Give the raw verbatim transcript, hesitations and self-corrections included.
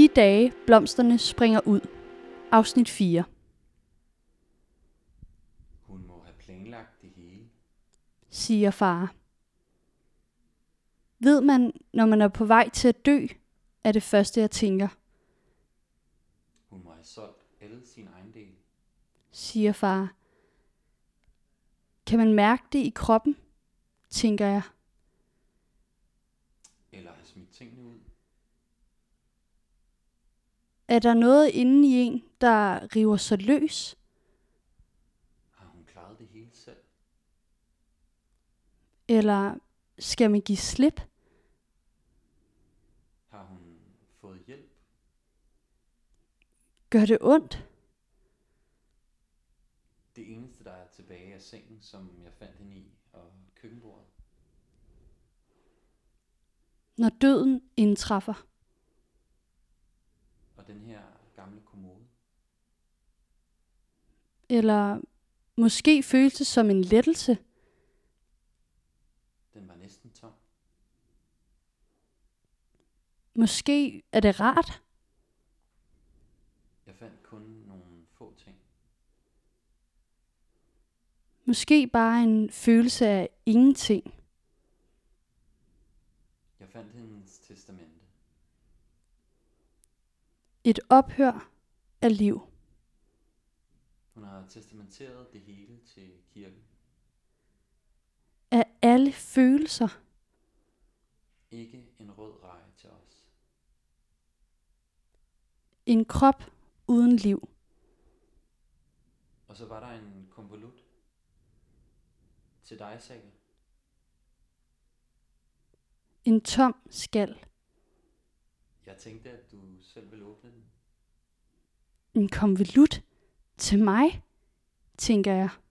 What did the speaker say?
dage, blomsterne springer ud. Afsnit fire. Hun må have planlagt det hele. Siger far. Ved man, når man er på vej til at dø, er det første, jeg tænker. Hun må have solgt alle sine ejendele. Siger far. Kan man mærke det i kroppen, tænker jeg. Eller have smidt tingene ud. Er der noget inde i en, der river sig løs? Har hun klaret det hele selv? Eller skal man give slip? Har hun fået hjælp? Gør det ondt? Det eneste, der er tilbage, er sengen, som jeg fandt hende i, og køkkenbordet. Når døden indtræffer. Og den her gamle kommode. Eller måske føles det som en lettelse. Den var næsten tom. Måske er det rart. Jeg fandt kun nogle få ting. Måske bare en følelse af ingenting. Jeg fandt hendes testamente. Et ophør af liv. Hun har testamenteret det hele til kirken. Af alle følelser. Ikke en rød reje til os. En krop uden liv. Og så var der en konvolut. Til dig, Saga. En tom skal. Jeg tænkte, at du selv ville åbne den. En konvolut til mig, tænker jeg.